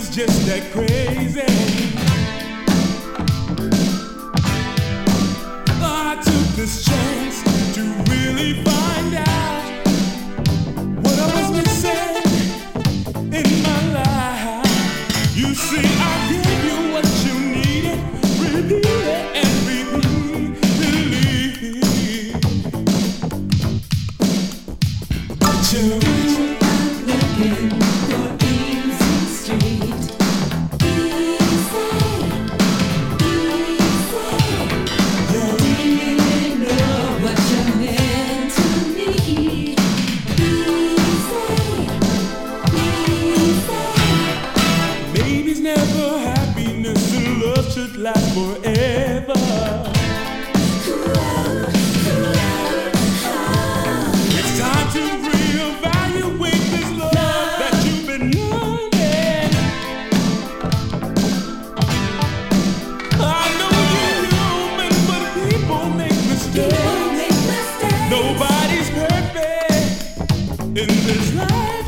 is just that crazy. I took this chance to really find out what I was missing in my life. You see, I gave you what you needed, repeat it and repeatedly. Never happiness and love should last forever. It's time to reevaluate this love that you've been learning. I know you're human, but people make mistakes. Nobody's perfect in this life.